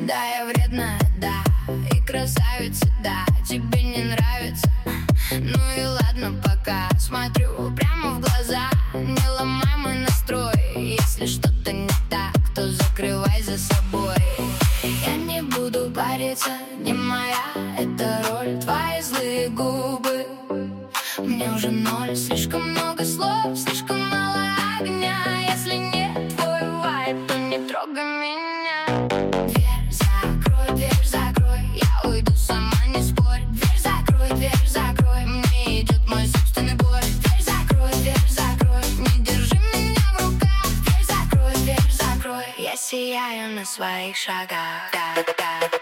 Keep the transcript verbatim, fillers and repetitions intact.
Да, я вредная, да, и красавица, да. Тебе не нравится? Ну и ладно, пока. Смотрю прямо в глаза, не ломай мой настрой. Если что-то не так, то закрывай за собой. Я не буду париться, не моя эта роль. Твои злые губы, мне уже ноль. Слишком много слов, слишком мало огня. Если нет твой вайб, то не трогай меня. Дверь закрой, дверь закрой, я уйду сама, не спорь. Дверь закрой, дверь закрой, мне идет мой собственный бой. Дверь закрой, дверь закрой, не держи меня в руках. Дверь закрой, дверь закрой, я сияю на своих шагах. Да, да.